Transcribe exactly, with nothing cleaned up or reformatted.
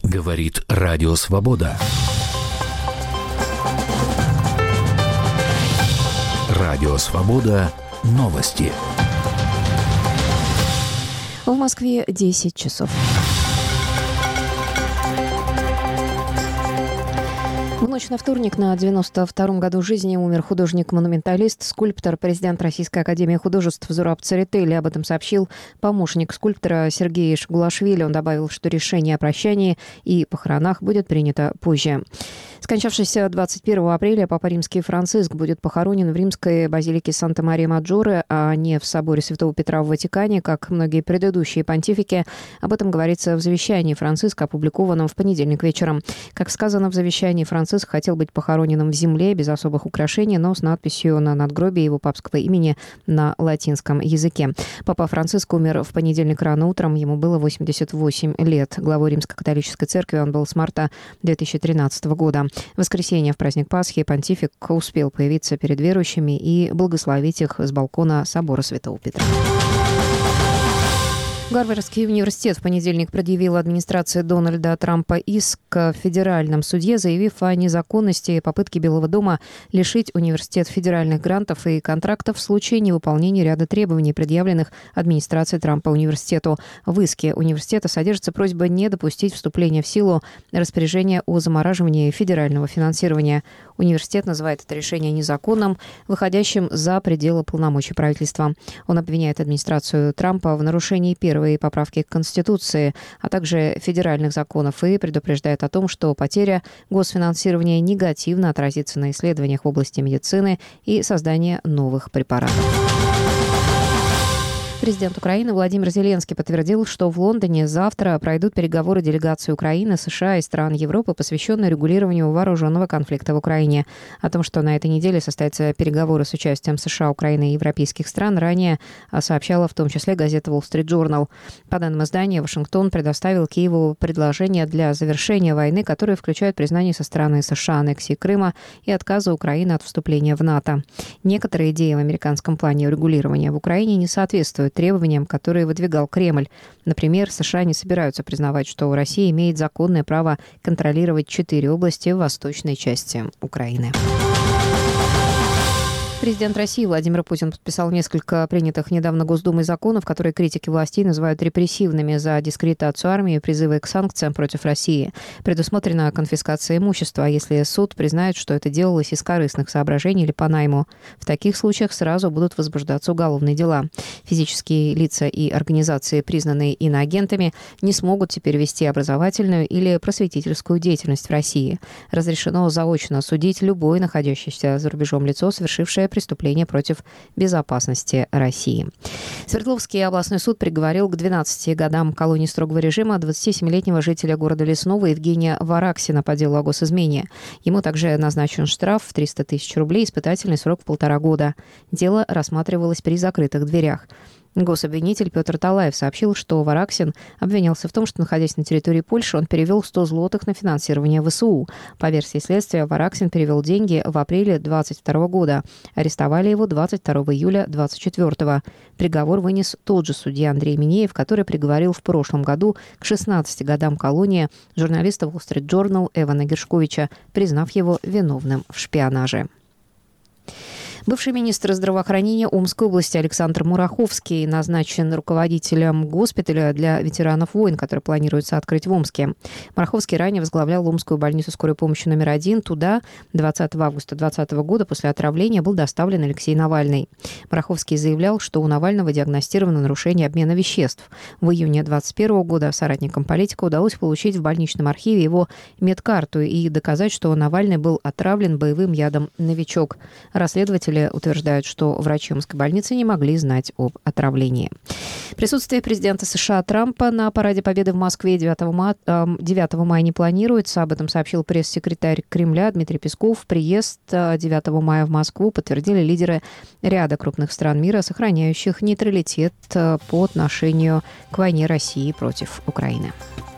Говорит Радио Свобода. Радио Свобода. Новости. В Москве десять часов. В ночь на вторник на девяносто втором году жизни умер художник-монументалист, скульптор, президент Российской академии художеств Зураб Царетели. Об этом сообщил помощник скульптора Сергей Шагулашвили. Он добавил, что решение о прощании и похоронах будет принято позже. Скончавшийся двадцать первого апреля Папа Римский Франциск будет похоронен в римской базилике Санта-Мария-Маджоре, а не в соборе Святого Петра в Ватикане, как многие предыдущие понтифики. Об этом говорится в завещании Франциска, опубликованном в понедельник вечером. Как сказано в завещании, Франциск хотел быть похороненным в земле без особых украшений, но с надписью на надгробии его папского имени на латинском языке. Папа Франциск умер в понедельник рано утром, ему было восемьдесят восемь лет. Главой Римско-католической церкви он был с марта две тысячи тринадцатого года. В воскресенье, в праздник Пасхи, понтифик успел появиться перед верующими и благословить их с балкона собора Святого Петра. Гарвардский университет в понедельник предъявил администрации Дональда Трампа иск в федеральном суде, заявив о незаконности попытки Белого дома лишить университет федеральных грантов и контрактов в случае невыполнения ряда требований, предъявленных администрацией Трампа университету. В иске университета содержится просьба не допустить вступления в силу распоряжения о замораживании федерального финансирования. Университет называет это решение незаконным, выходящим за пределы полномочий правительства. Он обвиняет администрацию Трампа в нарушении первой поправки к Конституции, а также федеральных законов, и предупреждает о том, что потеря госфинансирования негативно отразится на исследованиях в области медицины и создании новых препаратов. Президент Украины Владимир Зеленский подтвердил, что в Лондоне завтра пройдут переговоры делегаций Украины, США и стран Европы, посвященные регулированию вооруженного конфликта в Украине. О том, что на этой неделе состоятся переговоры с участием США, Украины и европейских стран, ранее сообщала в том числе газета Wall Street Journal. По данным издания, Вашингтон предоставил Киеву предложение для завершения войны, которые включают признание со стороны США аннексии Крыма и отказа Украины от вступления в НАТО. Некоторые идеи в американском плане регулирования в Украине не соответствуют требованиям, которые выдвигал Кремль. Например, США не собираются признавать, что Россия имеет законное право контролировать четыре области в восточной части Украины. Президент России Владимир Путин подписал несколько принятых недавно Госдумой законов, которые критики властей называют репрессивными, за дискредитацию армии и призывы к санкциям против России. Предусмотрена конфискация имущества, если суд признает, что это делалось из корыстных соображений или по найму. В таких случаях сразу будут возбуждаться уголовные дела. Физические лица и организации, признанные иноагентами, не смогут теперь вести образовательную или просветительскую деятельность в России. Разрешено заочно судить любое находящееся за рубежом лицо, совершившее преступления против безопасности России. Свердловский областной суд приговорил к двенадцати годам колонии строгого режима двадцатисемилетнего жителя города Лесного Евгения Вараксина по делу о госизмене. Ему также назначен штраф в триста тысяч рублей, испытательный срок в полтора года. Дело рассматривалось при закрытых дверях. Гособвинитель Петр Талаев сообщил, что Вараксин обвинялся в том, что, находясь на территории Польши, он перевел сто злотых на финансирование ВСУ. По версии следствия, Вараксин перевел деньги в апреле двадцать второго года. Арестовали его двадцать второго июля двадцать четвёртого. Приговор вынес тот же судья Андрей Минеев, который приговорил в прошлом году к шестнадцати годам колонии журналиста Wall Street Journal Эвана Гершковича, признав его виновным в шпионаже. Бывший министр здравоохранения Омской области Александр Мураховский назначен руководителем госпиталя для ветеранов войн, который планируется открыть в Омске. Мураховский ранее возглавлял Омскую больницу скорой помощи номер один. Туда двадцатого августа двадцатого года после отравления был доставлен Алексей Навальный. Мураховский заявлял, что у Навального диагностировано нарушение обмена веществ. В июне двадцать первого года соратникам политика удалось получить в больничном архиве его медкарту и доказать, что Навальный был отравлен боевым ядом «Новичок». Расследователи утверждают, что врачи Омской больницы не могли знать об отравлении. Присутствие президента США Трампа на параде Победы в Москве девятого мая не планируется. Об этом сообщил пресс-секретарь Кремля Дмитрий Песков. Приезд девятого мая в Москву подтвердили лидеры ряда крупных стран мира, сохраняющих нейтралитет по отношению к войне России против Украины.